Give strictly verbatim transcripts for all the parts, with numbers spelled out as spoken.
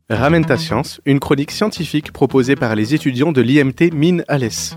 Ramène ta science, une chronique scientifique proposée par les étudiants de l'I M T Mines-Alès.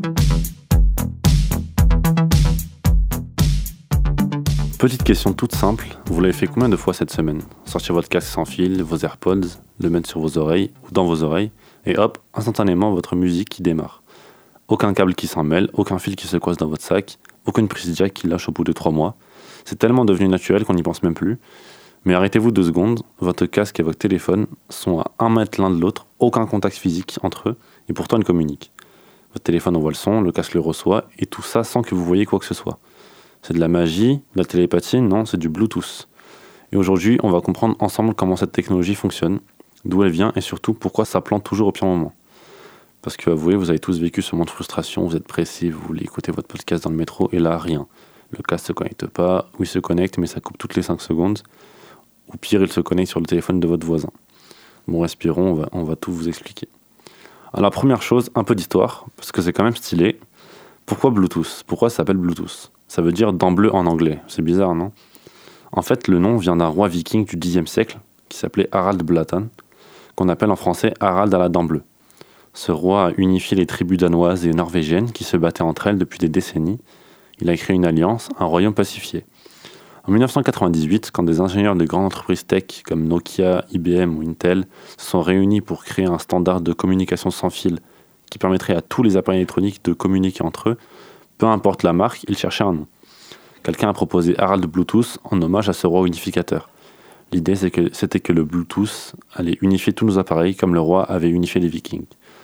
Petite question toute simple, vous l'avez fait combien de fois cette semaine ? Sortir votre casque sans fil, vos AirPods, le mettre sur vos oreilles ou dans vos oreilles, et hop, instantanément votre musique qui démarre. Aucun câble qui s'en mêle, aucun fil qui se coince dans votre sac, aucune prise jack qui lâche au bout de trois mois. C'est tellement devenu naturel qu'on n'y pense même plus. Mais arrêtez-vous deux secondes, votre casque et votre téléphone sont à un mètre l'un de l'autre, aucun contact physique entre eux, et pourtant ils communiquent. Votre téléphone envoie le son, le casque le reçoit, et tout ça sans que vous voyiez quoi que ce soit. C'est de la magie, de la télépathie, non, c'est du Bluetooth. Et aujourd'hui, on va comprendre ensemble comment cette technologie fonctionne, d'où elle vient, et surtout pourquoi ça plante toujours au pire moment. Parce que, avouez, vous avez tous vécu ce moment de frustration, vous êtes pressés, vous voulez écouter votre podcast dans le métro, et là, rien. Le casque se connecte pas, ou il se connecte, mais ça coupe toutes les cinq secondes. Ou pire, il se connecte sur le téléphone de votre voisin. Bon, respirons, on va, on va tout vous expliquer. Alors, la première chose, un peu d'histoire, parce que c'est quand même stylé. Pourquoi Bluetooth ? Pourquoi ça s'appelle Bluetooth ? Ça veut dire dent bleue en anglais. C'est bizarre, non ? En fait, le nom vient d'un roi viking du dixième siècle, qui s'appelait Harald Blåtann, qu'on appelle en français Harald à la dent bleue. Ce roi a unifié les tribus danoises et norvégiennes qui se battaient entre elles depuis des décennies. Il a créé une alliance, un royaume pacifié. En dix-neuf cent quatre-vingt-dix-huit, quand des ingénieurs de grandes entreprises tech comme Nokia, I B M ou Intel se sont réunis pour créer un standard de communication sans fil qui permettrait à tous les appareils électroniques de communiquer entre eux, peu importe la marque, ils cherchaient un nom. Quelqu'un a proposé Harald Bluetooth en hommage à ce roi unificateur. L'idée c'est que, c'était que le Bluetooth allait unifier tous nos appareils comme le roi avait unifié les Vikings.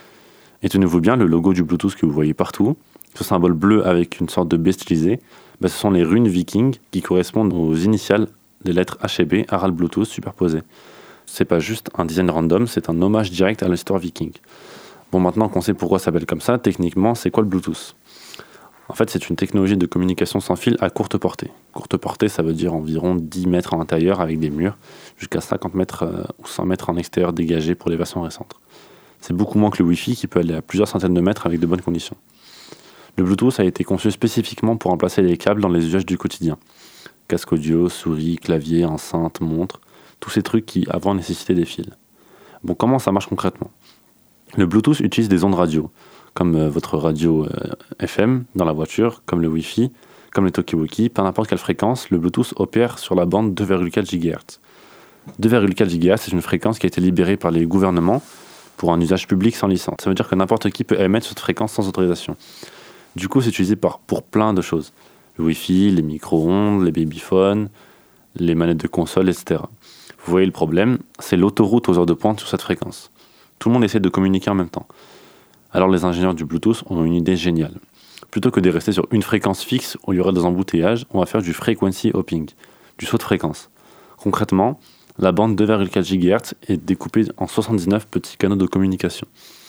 Et tenez-vous bien, le logo du Bluetooth que vous voyez partout, ce symbole bleu avec une sorte de B stylisé, ben ce sont les runes vikings qui correspondent aux initiales des lettres H et B, Harald Bluetooth superposées. C'est pas juste un design random, c'est un hommage direct à l'histoire viking. Bon, maintenant qu'on sait pourquoi ça s'appelle comme ça, techniquement, c'est quoi le Bluetooth ? En fait, c'est une technologie de communication sans fil à courte portée. Courte portée, ça veut dire environ dix mètres en intérieur avec des murs, jusqu'à cinquante mètres euh, ou cent mètres en extérieur dégagés pour les versions récentes. C'est beaucoup moins que le Wi-Fi qui peut aller à plusieurs centaines de mètres avec de bonnes conditions. Le Bluetooth a été conçu spécifiquement pour remplacer les câbles dans les usages du quotidien. Casque audio, souris, clavier, enceinte, montre, tous ces trucs qui avant nécessitaient des fils. Bon, comment ça marche concrètement ? Le Bluetooth utilise des ondes radio, comme euh, votre radio euh, F M dans la voiture, comme le Wi-Fi, comme les talkie-walkie, par n'importe quelle fréquence, le Bluetooth opère sur la bande deux virgule quatre gigahertz. deux virgule quatre gigahertz, c'est une fréquence qui a été libérée par les gouvernements pour un usage public sans licence. Ça veut dire que n'importe qui peut émettre cette fréquence sans autorisation. Du coup, c'est utilisé par, pour plein de choses. Le Wi-Fi, les micro-ondes, les babyphones, les manettes de console, et cetera. Vous voyez le problème, c'est l'autoroute aux heures de pointe sur cette fréquence. Tout le monde essaie de communiquer en même temps. Alors les ingénieurs du Bluetooth ont une idée géniale. Plutôt que de rester sur une fréquence fixe où il y aurait des embouteillages, on va faire du frequency hopping, du saut de fréquence. Concrètement, la bande deux virgule quatre gigahertz est découpée en soixante-dix-neuf petits canaux de communication.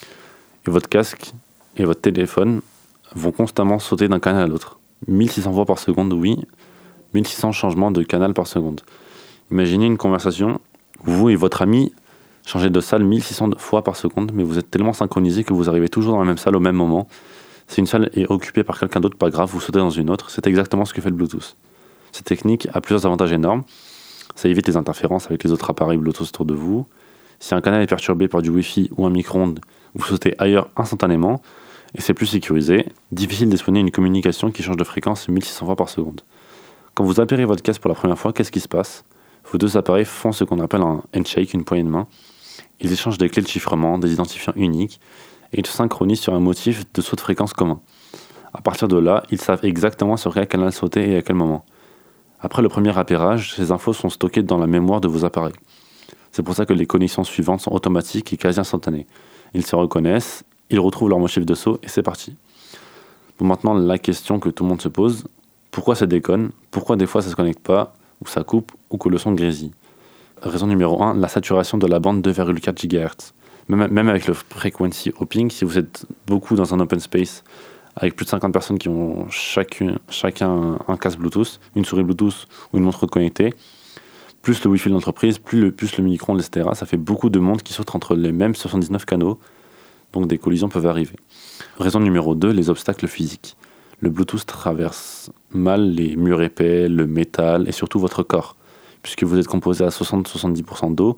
Et votre casque et votre téléphone vont constamment sauter d'un canal à l'autre. mille six cents fois par seconde, oui. mille six cents changements de canal par seconde. Imaginez une conversation où vous et votre ami changez de salle mille six cents fois par seconde, mais vous êtes tellement synchronisés que vous arrivez toujours dans la même salle au même moment. Si une salle est occupée par quelqu'un d'autre, pas grave, vous sautez dans une autre. C'est exactement ce que fait le Bluetooth. Cette technique a plusieurs avantages énormes. Ça évite les interférences avec les autres appareils Bluetooth autour de vous. Si un canal est perturbé par du Wi-Fi ou un micro-ondes, vous sautez ailleurs instantanément. Et c'est plus sécurisé, difficile d'exploiter une communication qui change de fréquence mille six cents fois par seconde. Quand vous appairez votre casque pour la première fois, qu'est-ce qui se passe ? Vos deux appareils font ce qu'on appelle un handshake, une poignée de main. Ils échangent des clés de chiffrement, des identifiants uniques, et ils se synchronisent sur un motif de saut de fréquence commun. À partir de là, ils savent exactement sur quel canal sauter et à quel moment. Après le premier appairage, ces infos sont stockées dans la mémoire de vos appareils. C'est pour ça que les connexions suivantes sont automatiques et quasi instantanées. Ils se reconnaissent, ils retrouvent leur motif de saut et c'est parti. Bon, maintenant, la question que tout le monde se pose, pourquoi ça déconne ? Pourquoi des fois ça se connecte pas, ou ça coupe, ou que le son grésille ? Raison numéro un, la saturation de la bande deux virgule quatre gigahertz. Même, même avec le frequency hopping, si vous êtes beaucoup dans un open space, avec plus de cinquante personnes qui ont chacun, chacun un casque Bluetooth, une souris Bluetooth ou une montre connectée, plus le Wi-Fi de l'entreprise, plus le, plus le micro-ondes, et cetera, ça fait beaucoup de monde qui saute entre les mêmes soixante-dix-neuf canaux, donc des collisions peuvent arriver. Raison numéro deux, les obstacles physiques. Le Bluetooth traverse mal les murs épais, le métal et surtout votre corps, puisque vous êtes composé à soixante à soixante-dix pour cent d'eau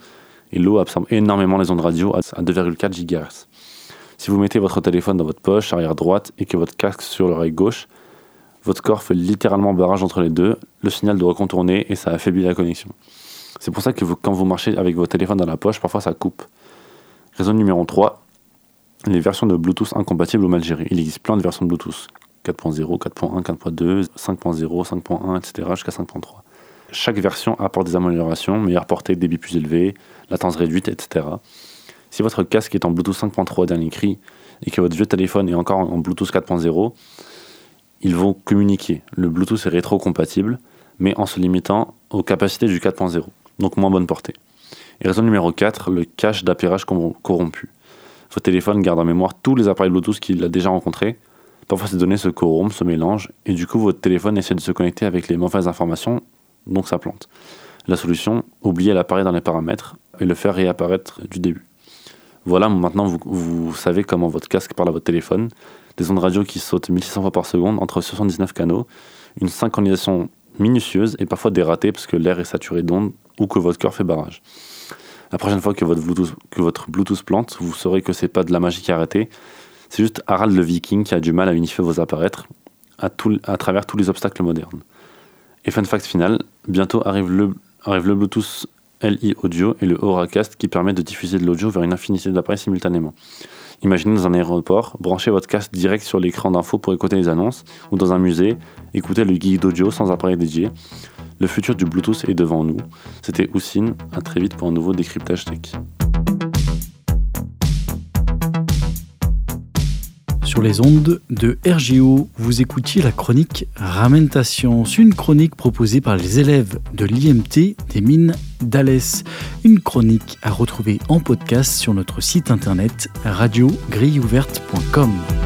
et l'eau absorbe énormément les ondes radio à deux virgule quatre gigahertz. Si vous mettez votre téléphone dans votre poche arrière droite et que votre casque sur l'oreille gauche, votre corps fait littéralement barrage entre les deux, le signal doit contourner et ça affaiblit la connexion. C'est pour ça que vous, quand vous marchez avec votre téléphone dans la poche, parfois ça coupe. Raison numéro trois, les versions de Bluetooth incompatibles ou mal gérées. Il existe plein de versions de Bluetooth, quatre point zéro, quatre point un, quatre point deux, cinq point zéro, cinq point un, et cetera jusqu'à cinq point trois. Chaque version apporte des améliorations, meilleure portée, débit plus élevé, latence réduite, et cetera. Si votre casque est en Bluetooth cinq point trois dernier cri et que votre vieux téléphone est encore en Bluetooth quatre point zéro, ils vont communiquer. Le Bluetooth est rétro-compatible, mais en se limitant aux capacités du quatre point zéro, donc moins bonne portée. Et raison numéro quatre, le cache d'appairage corrompu. Votre téléphone garde en mémoire tous les appareils Bluetooth qu'il a déjà rencontrés. Parfois ces données se corrompent, se mélangent, et du coup votre téléphone essaie de se connecter avec les mauvaises informations, donc ça plante. La solution, oubliez l'appareil dans les paramètres et le faire réapparaître du début. Voilà, maintenant vous, vous savez comment votre casque parle à votre téléphone. Des ondes radio qui sautent mille six cents fois par seconde entre soixante-dix-neuf canaux, une synchronisation minutieuse et parfois des ratés parce que l'air est saturé d'ondes ou que votre cœur fait barrage. La prochaine fois que votre Bluetooth, que votre Bluetooth plante, vous saurez que c'est pas de la magie qui a arrêté. C'est juste Harald le Viking qui a du mal à unifier vos appareils à, tout, à travers tous les obstacles modernes. Et fun fact final, bientôt arrive le, arrive le Bluetooth L I Audio et le Auracast qui permet de diffuser de l'audio vers une infinité d'appareils simultanément. Imaginez dans un aéroport, branchez votre casque direct sur l'écran d'info pour écouter les annonces, ou dans un musée, écoutez le guide audio sans appareil dédié. Le futur du Bluetooth est devant nous. C'était Houssine, à très vite pour un nouveau décryptage tech. Sur les ondes de R G O, vous écoutiez la chronique Ramène ta science, une chronique proposée par les élèves de l'I M T des mines d'Alès. Une chronique à retrouver en podcast sur notre site internet radio grille ouverte point com.